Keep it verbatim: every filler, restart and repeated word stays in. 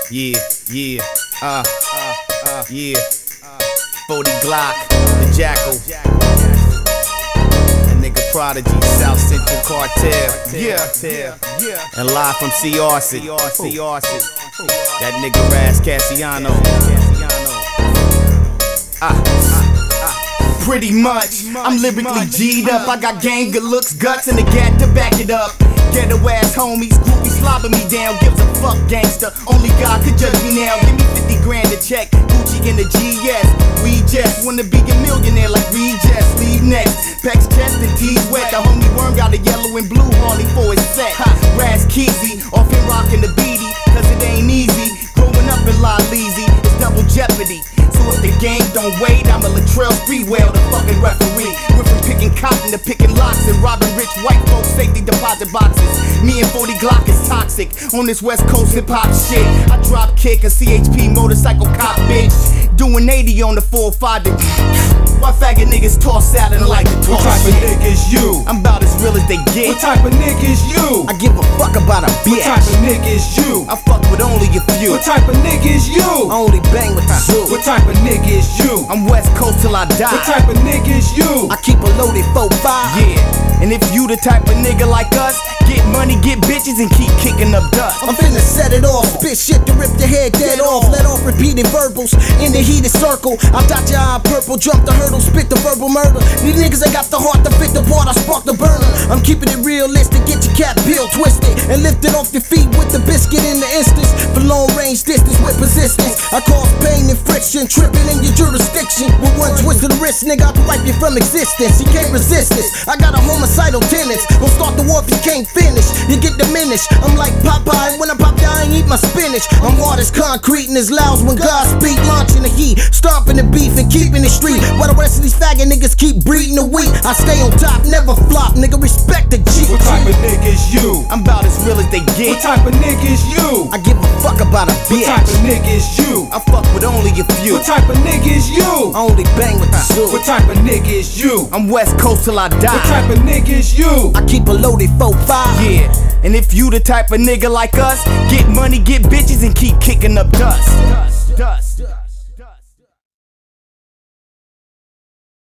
Yeah, yeah, uh, uh, uh, yeah. forty Glock, the Jackal. That nigga Prodigy, South Central Cartel. Yeah, yeah. And live from C R C. That nigga Raz Cassiano. Ah. Pretty much, I'm lyrically G'd up. I got gang, good looks, guts, and a gat to back it up. Ghetto ass homies, groupies slobbing me down. Gives a fuck gangster, only God could judge me now. Give me fifty grand a check, Gucci in the G S. We just wanna be a millionaire like we just leave next. Packs chest and teeth wet. The homie Worm got a yellow and blue Harley for his set. Raz Keezy, off him rockin' the beady, cause it ain't easy. Growing up in La Leezy, it's double jeopardy. So if the game don't wait, I'm a Latrell Sprewell, the fucking referee. Went from picking cotton to picking locks and robbing rich white folks' safety deposit boxes. Me and forty Glock is toxic on this West Coast hip hop shit. I drop kick a C H P motorcycle cop bitch, doing eighty on the four five. Why faggot niggas toss out and like to talk What type shit? of niggas you? I'm about as real as they get. What type of niggas you? I give a fuck about a bitch. What type of niggas you? I fuck with only a few. What type of niggas you? I only bang with the zoo. What type of niggas you? I'm West Coast till I die. What type of niggas you? I keep a loaded four five. Yeah, and if you the type of nigga like us, get money, get bitches, and keep kicking up dust. I'm finna set it off, spit shit to rip the head dead off. Let off repeated verbals in the heated circle. I dot your eye purple, jump the hurdle, spit the verbal murder. These niggas ain't got the heart to fit the part, I spark the burner. I'm keeping it realistic, get your cap peeled, twisted, and lift it off your feet with the biscuit in the instance. For long range distance with persistence, I cause pain and friction, tripping in your jurisdiction. With one twist of the wrist, nigga, I can wipe you from existence. You can't resist this, I got a homicidal tenants. Don't start the war if you can't finish, you get diminished. I'm like Popeye, when I pop down, I ain't eat my spinach. I'm hard as concrete and as loud when God speak. Launching the heat, stomping the beef and keeping it street. While the rest of these faggot niggas keep breeding the wheat, I stay on top, never flop, nigga, respect the G. What type of niggas you? I'm about as real as they get. What type of niggas you? I give a fuck about a bitch. What type of niggas you? I fuck with only a few. What type of niggas you? I only bang with the zoo. What type of niggas you? I'm West Coast till I die. What type of niggas you? I keep a loaded four five. Yeah, and if you the type of nigga like us, get money, get bitches, and keep kicking up dust. Dust, dust.